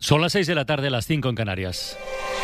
Son las 6 de la tarde, las 5 en Canarias.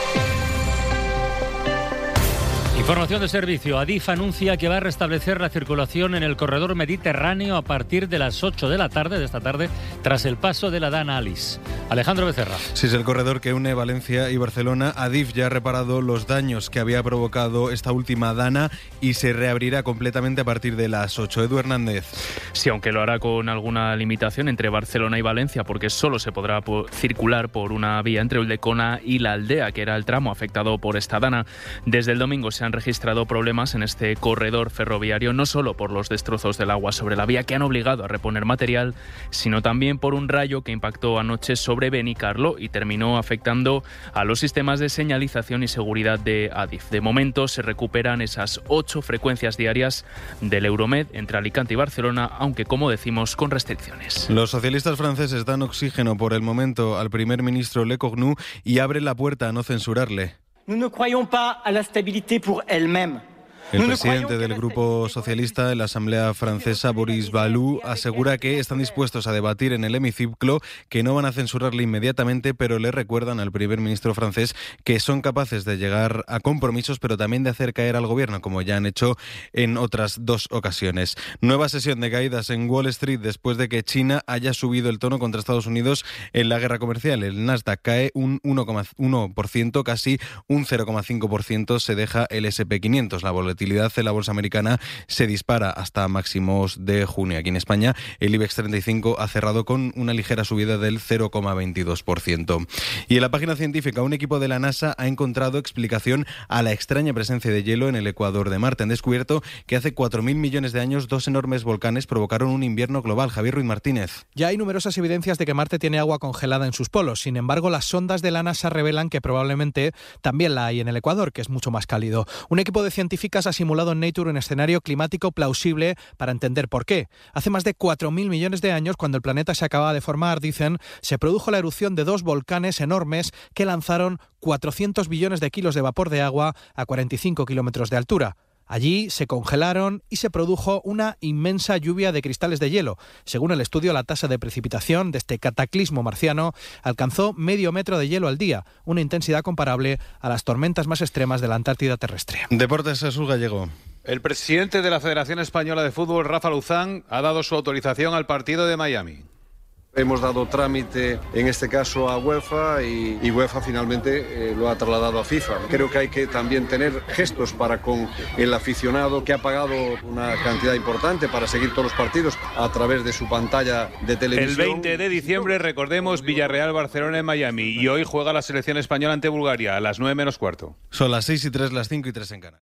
Información de servicio. Adif anuncia que va a restablecer la circulación en el corredor mediterráneo a partir de las 8 de la tarde de esta tarde, tras el paso de la Dana Alice. Alejandro Becerra. Sí, es el corredor que une Valencia y Barcelona. Adif ya ha reparado los daños que había provocado esta última Dana y se reabrirá completamente a partir de las 8. Edu Hernández. Sí, aunque lo hará con alguna limitación entre Barcelona y Valencia, porque solo se podrá circular por una vía entre Ulldecona y La Aldea, que era el tramo afectado por esta Dana. Desde el domingo se han registrado problemas en este corredor ferroviario, no solo por los destrozos del agua sobre la vía que han obligado a reponer material, sino también por un rayo que impactó anoche sobre Benicarló y terminó afectando a los sistemas de señalización y seguridad de Adif. De momento se recuperan esas 8 frecuencias diarias del Euromed entre Alicante y Barcelona, aunque, como decimos, con restricciones. Los socialistas franceses dan oxígeno por el momento al primer ministro Le Cornu y abren la puerta a no censurarle. Nous ne croyons pas à la stabilité pour elle-même. El presidente del Grupo Socialista en la Asamblea Francesa, Boris Balou, asegura que están dispuestos a debatir en el hemiciclo, que no van a censurarle inmediatamente, pero le recuerdan al primer ministro francés que son capaces de llegar a compromisos, pero también de hacer caer al gobierno, como ya han hecho en otras 2 ocasiones. Nueva sesión de caídas en Wall Street después de que China haya subido el tono contra Estados Unidos en la guerra comercial. El Nasdaq cae un 1,1%, casi un 0,5% se deja el S&P 500. La volatilidad de la bolsa americana se dispara hasta máximos de junio. Aquí en España el IBEX 35 ha cerrado con una ligera subida del 0,22%. Y en la página científica, un equipo de la NASA ha encontrado explicación a la extraña presencia de hielo en el ecuador de Marte. Han descubierto que hace 4.000 millones de años 2 enormes volcanes provocaron un invierno global. Javier Ruiz Martínez. Ya hay numerosas evidencias de que Marte tiene agua congelada en sus polos. Sin embargo, las sondas de la NASA revelan que probablemente también la hay en el Ecuador, que es mucho más cálido. Un equipo de científicas ha simulado en Nature un escenario climático plausible para entender por qué. Hace más de 4.000 millones de años, cuando el planeta se acababa de formar, dicen, se produjo la erupción de 2 volcanes enormes que lanzaron 400 billones de kilos de vapor de agua a 45 kilómetros de altura. Allí se congelaron y se produjo una inmensa lluvia de cristales de hielo. Según el estudio, la tasa de precipitación de este cataclismo marciano alcanzó medio metro de hielo al día, una intensidad comparable a las tormentas más extremas de la Antártida terrestre. Deportes, Jesús Gallego. El presidente de la Federación Española de Fútbol, Rafa Luzán, ha dado su autorización al partido de Miami. Hemos dado trámite, en este caso, a UEFA y UEFA finalmente lo ha trasladado a FIFA. Creo que hay que también tener gestos para con el aficionado que ha pagado una cantidad importante para seguir todos los partidos a través de su pantalla de televisión. El 20 de diciembre, recordemos, Villarreal-Barcelona en Miami, y hoy juega la selección española ante Bulgaria a las 9 menos cuarto. Son las 6:03, las 5:03 en Canarias.